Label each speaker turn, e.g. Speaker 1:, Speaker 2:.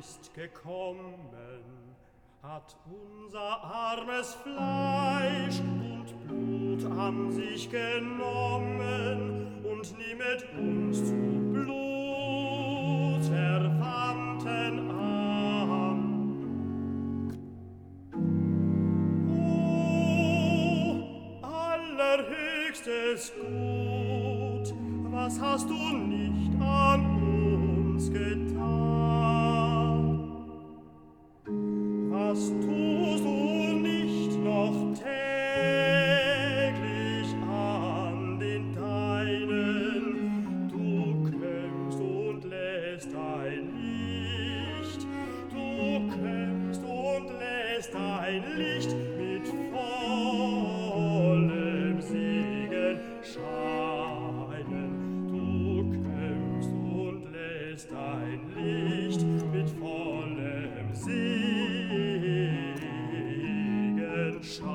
Speaker 1: ist gekommen, hat unser armes Fleisch und Blut an sich genommen und nimmet uns zu Blutsverwandten an. O allerhöchstes Gut, was hast du nicht an uns getan? Was tust du nicht noch täglich an den Deinen? Du kömmst und lässt dein Licht, du kömmst und lässt dein Licht mit vollem Segen scheinen. Du kömmst und lässt dein Licht mit vollem Segen scheinen.